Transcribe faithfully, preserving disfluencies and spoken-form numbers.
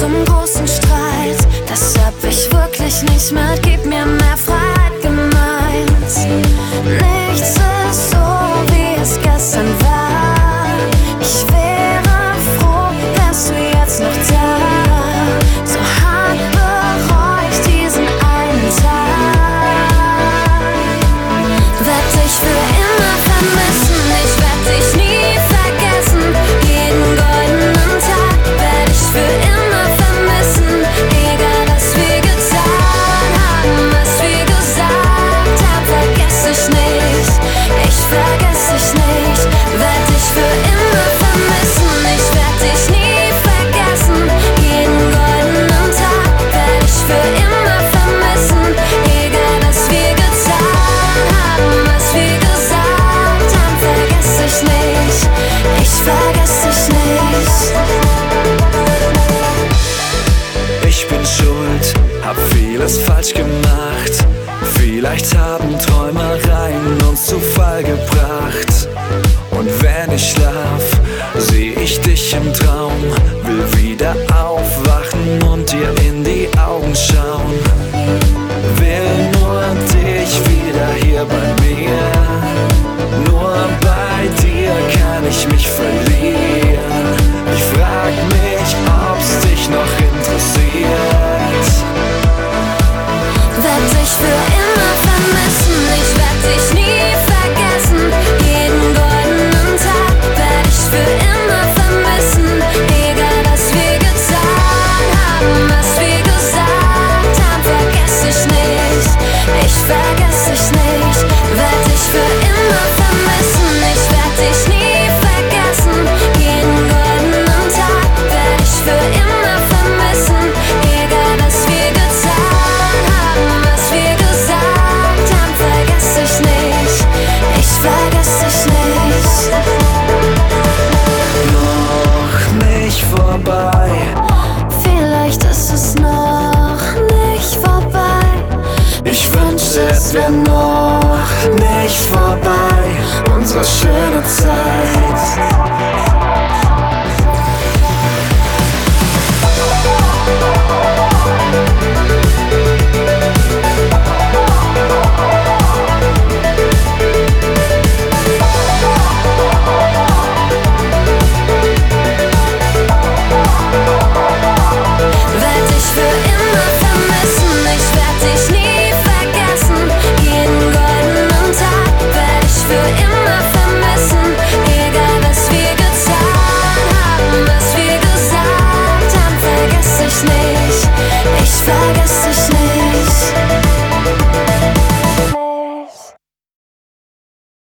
zum großen Streit. Das hab ich wirklich nicht mit, gib mir mehr Freiheit gemeint. Nichts ist so, wie es gestern war. Ich wäre froh, wärst du jetzt noch da. So hart bereu ich diesen einen Tag. Werd dich für immer vermissen, ich werd dich nie vergessen. Jeden goldenen Tag werd ich für immer vermissen. Egal was wir getan haben, was wir gesagt haben, vergess ich nicht, ich vergess dich nicht. Werd dich für immer vermissen, ich werd dich nie vergessen. Jeden goldenen Tag werd ich für immer vermissen. Egal was wir getan haben, was wir gesagt haben, vergess ich nicht, ich vergess dich nicht. Ich bin schuld, hab vieles falsch gemacht. Vielleicht haben Träumereien uns zu Fall gebracht. Und wenn ich schlaf, seh ich dich im Traum. Will wieder aufwachen und dir in die Augen schauen. Will nur dich wieder hier bei mir